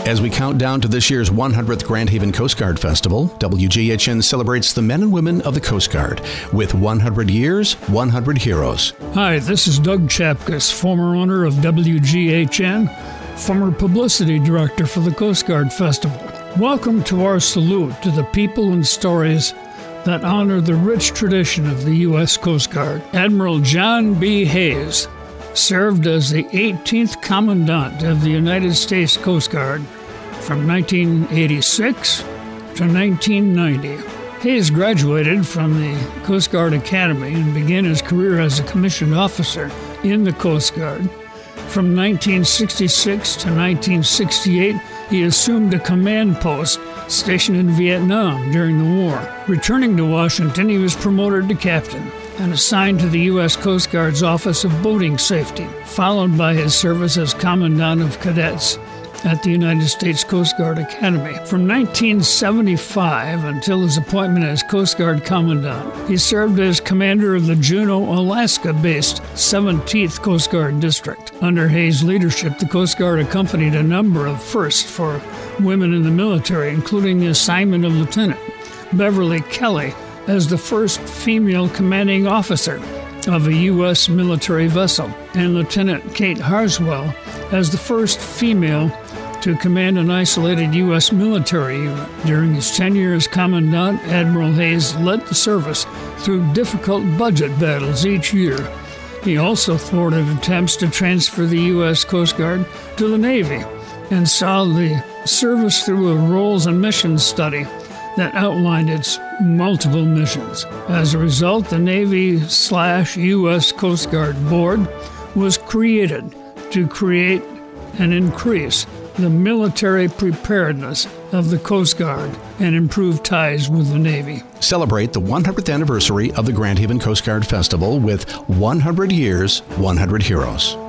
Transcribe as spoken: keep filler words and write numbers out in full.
As we count down to this year's one hundredth Grand Haven Coast Guard Festival, W G H N celebrates the men and women of the Coast Guard with one hundred years, one hundred heroes. Hi, this is Doug Chapkus, former owner of W G H N, former publicity director for the Coast Guard Festival. Welcome to our salute to the people and stories that honor the rich tradition of the U S Coast Guard. Admiral John B. Hayes served as the eighteenth Commandant of the United States Coast Guard from nineteen eighty-six to nineteen ninety. Hayes graduated from the Coast Guard Academy and began his career as a commissioned officer in the Coast Guard. From nineteen sixty-six to nineteen sixty-eight, he assumed a command post stationed in Vietnam during the war. Returning to Washington, he was promoted to captain and assigned to the U S Coast Guard's Office of Boating Safety, followed by his service as Commandant of Cadets at the United States Coast Guard Academy. From nineteen seventy-five until his appointment as Coast Guard Commandant, he served as commander of the Juneau, Alaska-based seventeenth Coast Guard District. Under Hayes' leadership, the Coast Guard accompanied a number of firsts for women in the military, including the assignment of Lieutenant Beverly Kelly as the first female commanding officer of a U S military vessel, and Lieutenant Kate Harswell as the first female to command an isolated U S military unit. During his tenure as Commandant, Admiral Hayes led the service through difficult budget battles each year. He also thwarted attempts to transfer the U S Coast Guard to the Navy and saw the service through a roles and missions study that outlined its multiple missions. As a result, the Navy slash U S Coast Guard Board was created to create and increase the military preparedness of the Coast Guard and improve ties with the Navy. Celebrate the one hundredth anniversary of the Grand Haven Coast Guard Festival with one hundred years, one hundred heroes.